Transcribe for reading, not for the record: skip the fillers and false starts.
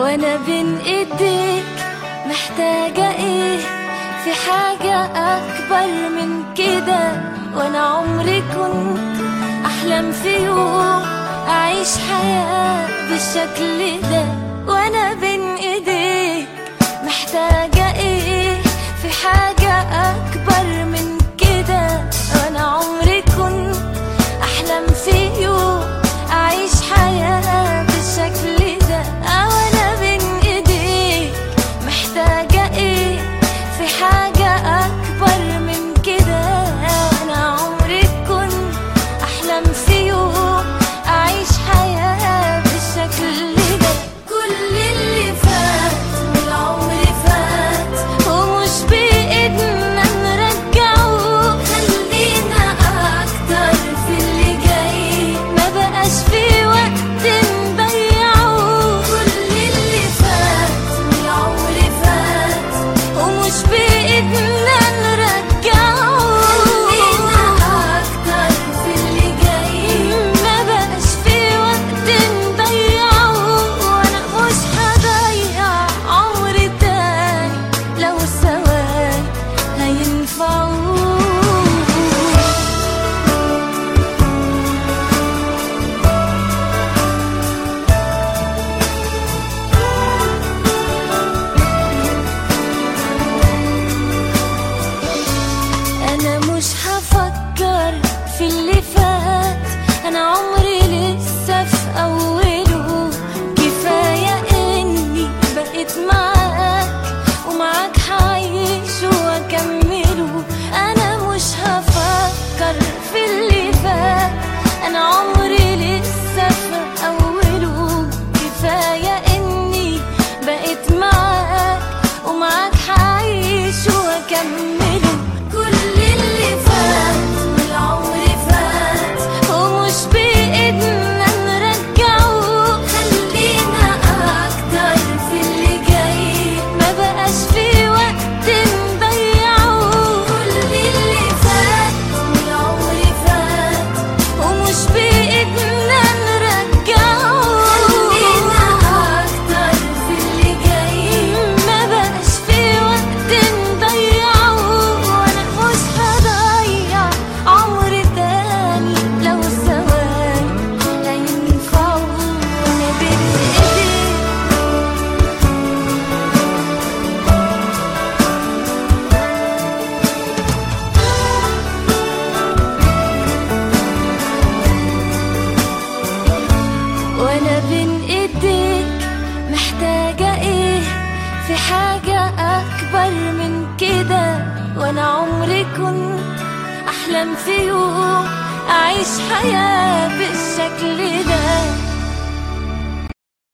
وانا بين ايديك محتاجة ايه؟ في حاجة اكبر من كده. وانا عمري كنت احلم في يوم اعيش حياة بالشكل ده. وانا بين ايديك محتاجة ايه؟ في حاجة اكبر من كده. وانا عمري كنت احلم في يوم اعيش حياة بالشكل ده. وانا بين ايديك محتاجة ايه؟ في حاجة اكبر من كده. وانا عمري كنت احلم في يوم اعيش حياة بالشكل ده. كل اللي فات من العمر فات ومش بايدنا نرجعه. خلينا اكتر في اللي جاي، ما بقاش في وقت نضيعه. كل اللي فات من العمر فات ومش بايدنا نرجعه. خلينا اكتر في اللي جاي، ما بقاش في وقت نضيعه. وانا مش هضيع عمري تاني لو ثواني هينفعوا. أنا مش هفكر في اللي فات، أنا عمري لسه في أوله. كفاية إني بقيت معاك ومعاك هعيش وأكمله. أنا مش هفكر في اللي فات، أنا عمري لسه في أوله. كفاية إني بقيت معاك ومعاك هعيش وأكمله. كل اللي فات من العمر فات ومش بإيدنا نرجعه. خلينا أكتر في اللي جاي، ما بقاش في وقت نضيعه. كل اللي فات من العمر فات ومش بإيدنا نرجعه. خلينا أكتر في اللي جاي، ما بقاش في وقت نضيعه. وانا مش هضيع عمري تاني لو ثواني هينفعوا. وانا بين ايديك وانا بين ايديك محتاجة ايه؟ في حاجة اكبر من كده. وانا عمري كنت احلم في يوم اعيش حياة بالشكل ده.